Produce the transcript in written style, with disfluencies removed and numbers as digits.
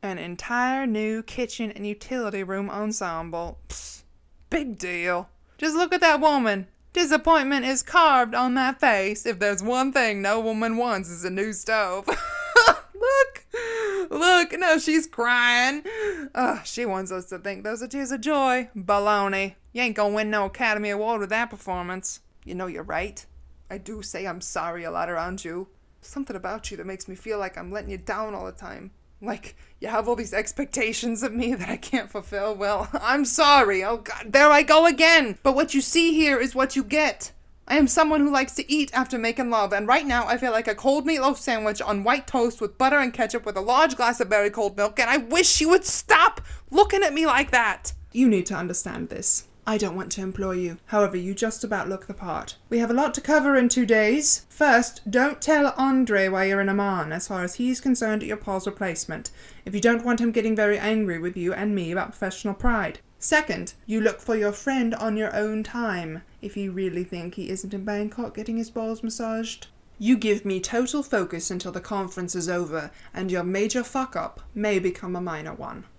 an entire new kitchen and utility room ensemble. Psst, big deal. Just look at that woman. Disappointment is carved on that face. If there's one thing no woman wants, is a new stove. Look, no, she's crying. She wants us to think those are tears of joy. Baloney. You ain't gonna win no Academy Award with that performance. You know you're right. I do say I'm sorry a lot around you. Something about you that makes me feel like I'm letting you down all the time. Like, you have all these expectations of me that I can't fulfill. Well, I'm sorry. Oh, God, there I go again. But what you see here is what you get. I am someone who likes to eat after making love, and right now I feel like a cold meatloaf sandwich on white toast with butter and ketchup with a large glass of very cold milk, and I wish you would stop looking at me like that. You need to understand this. I don't want to employ you. However, you just about look the part. We have a lot to cover in 2 days. First, don't tell Andre why you're in Amman. As far as he's concerned, you're Paul's replacement. If you don't want him getting very angry with you and me about professional pride. Second, you look for your friend on your own time. If you really think he isn't in Bangkok getting his balls massaged. You give me total focus until the conference is over, and your major fuck-up may become a minor one.